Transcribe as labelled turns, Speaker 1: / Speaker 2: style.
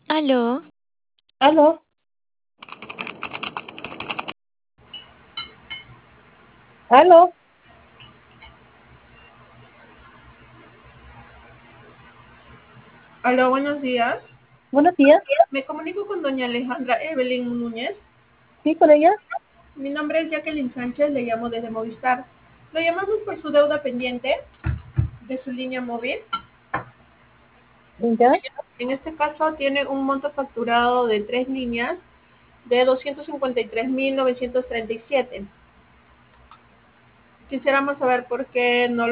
Speaker 1: Aló,
Speaker 2: Aló, aló,
Speaker 3: Hola, buenos días.
Speaker 2: buenos días.
Speaker 3: Me comunico con doña Alejandra Evelyn Núñez.
Speaker 2: ¿Sí, con ella?
Speaker 3: Mi nombre es Jacqueline Sánchez, le llamo desde Movistar. Lo llamamos por su deuda pendiente de su línea móvil.
Speaker 2: ¿Ya?
Speaker 3: En este caso tiene un monto facturado de tres líneas de 253.937. Quisiéramos saber por qué no